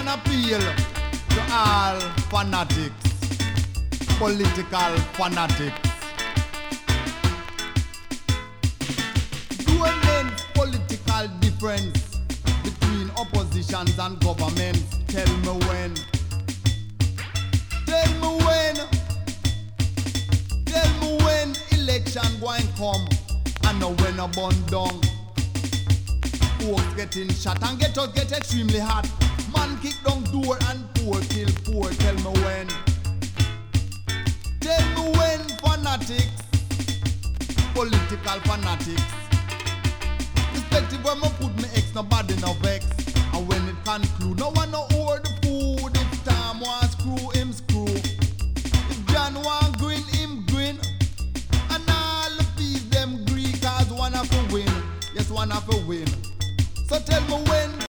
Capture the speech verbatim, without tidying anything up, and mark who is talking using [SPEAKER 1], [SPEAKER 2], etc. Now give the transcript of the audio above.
[SPEAKER 1] an appeal to all fanatics, political fanatics. Do immense political difference between oppositions and governments. Tell me when. Tell me when. Tell me when election going come and know when a burn down. Folks getting shot and get out get extremely hot. Man kick down door and poor kill poor. Tell me when. Tell me when fanatics, political fanatics. Respective when me put me ex, nobody no vex. And when it conclude, no one no hold the food. If Tom want screw, him screw. If John want grin, him grin. And all the peace them agree, cause one have to win. Yes, one have to win. So tell me when